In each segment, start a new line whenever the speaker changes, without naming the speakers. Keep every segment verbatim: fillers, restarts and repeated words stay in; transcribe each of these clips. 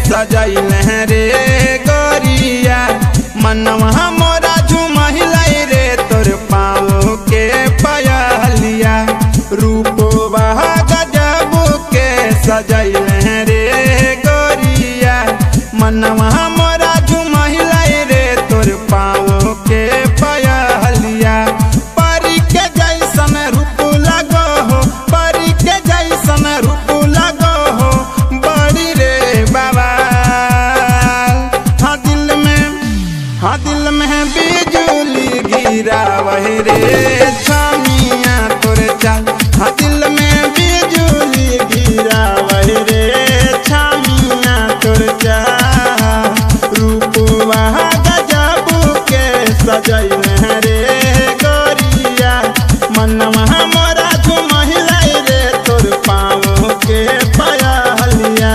सजैले रे गोरिया मनवा मोरा झुमहिलाई रे तोर पाँव के पायलिया रूपवा गजब के सजैले रे गोरिया मनवा मोरा झुमहिलाई रे तोर पाँव के पायलिया परी के जैसन रूप लगो हो परी के जैसन रूप लगो हो बड़ी रे बाबा हाँ दिल में हाँ दिल में बिजुली गिरा वही रे छमिया तोरे चाल हाँ दिल में बिजुली गिरा वही रे छमिया तोरे चाल रूपवा गजब के सजैले रे गोरिया मनवा मोरा झुमहिलाई रे तोर पाँव के पायलिया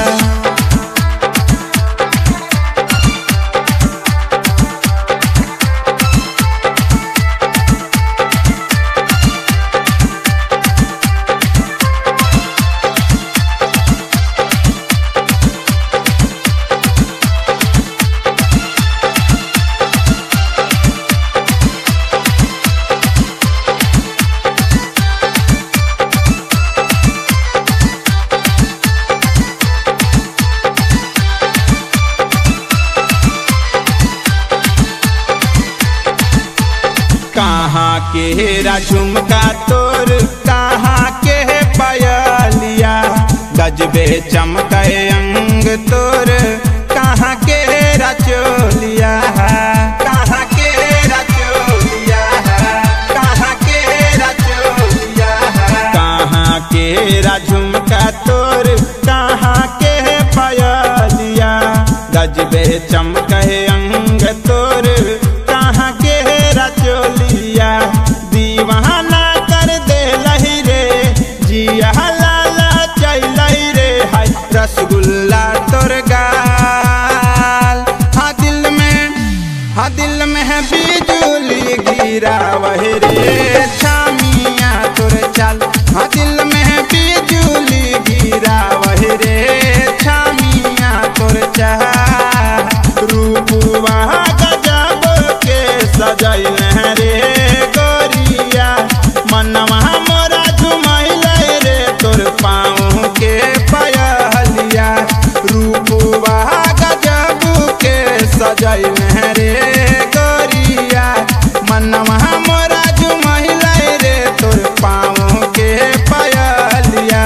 कहाँ के हेरा झुमका तोर कहाँ के पायलिया गजबे चमके अंग तोर कहाँ के हेरा चोलिया कहाँ के हेरा चोलिया कहाँ के हेरा चोलिया कहाँ के हेरा झुमका तोर कहाँ के पायलिया गजबे चमके अंग तोर कहाँ के हेरा चोलिया दीवाना कर दे लही रे जिया लाला चैलही रे हाय रसगुल्ला तोर गाल हाँ दिल में हाँ दिल में है बिजुली गिरा वही रे छमिया तोर चाल हाँ दिल में है बिजुली गिरा वही रे छमिया तोर चाल रूपवा गजब के सजैले रे गोरिया मनवा मोरा झुमहिलाई रे तोर पाँव के पायलिया रूपवा गजब के सजैले रे गोरिया मनवा मोरा झुमहिलाई रे तोर पाँव के पायलिया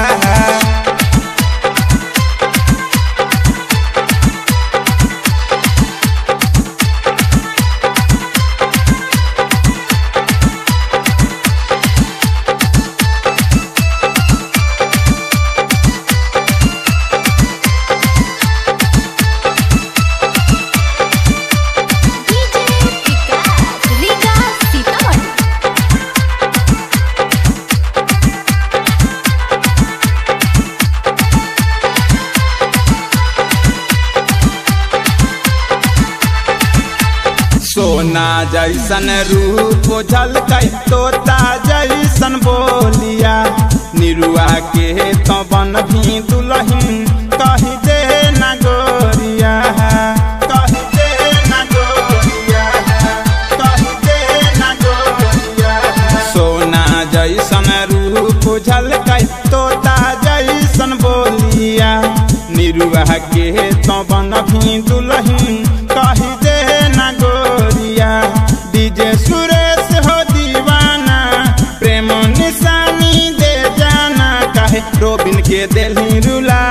सोना जैसन रूप झलकै तोता जैसन बोलिया निरुआ के तो बन भी दुल्हन कही दे न गोरिया कही दे न गोरिया कही दे न गोरिया सोना जैसन रूप झलकै तोता जैसन बोलिया निरुआ के तो बन भी दुल्हन कही दे न गोरिया डीजे सुरेश हो दीवाना प्रेम निशानी दे जाना काहे रोबिन के दिल रुला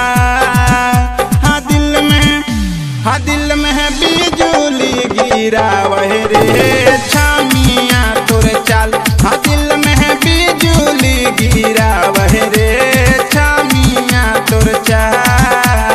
हाँ दिल में हाँ दिल में है बिजुली गिरा वही रे छमिया तोर चाल हाँ दिल में है बिजुली गिरा वही रे छमिया तोर चाल।